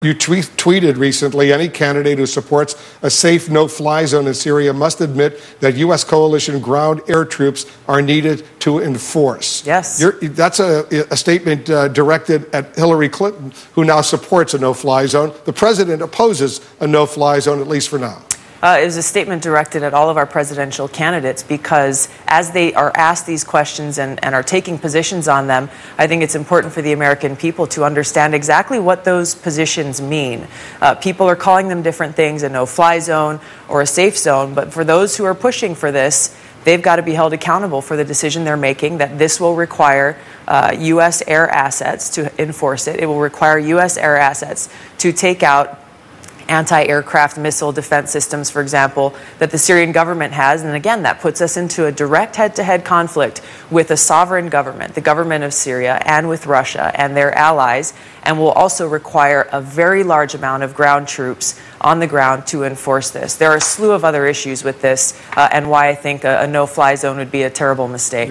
You tweeted recently, any candidate who supports a safe no-fly zone in Syria must admit that U.S. coalition ground air troops are needed to enforce. Yes. That's a statement directed at Hillary Clinton, who now supports a no-fly zone. The president opposes a no-fly zone, at least for now. It was a statement directed at all of our presidential candidates because as they are asked these questions and are taking positions on them, I think it's important for the American people to understand exactly what those positions mean. People are calling them different things, a no-fly zone or a safe zone, but for those who are pushing for this, they've got to be held accountable for the decision they're making, that this will require U.S. air assets to enforce it. It will require U.S. air assets to take out anti-aircraft missile defense systems, for example, that the Syrian government has. And again, that puts us into a direct head-to-head conflict with a sovereign government, the government of Syria, and with Russia and their allies, and will also require a very large amount of ground troops on the ground to enforce this. There are a slew of other issues with this, and why I think a no-fly zone would be a terrible mistake.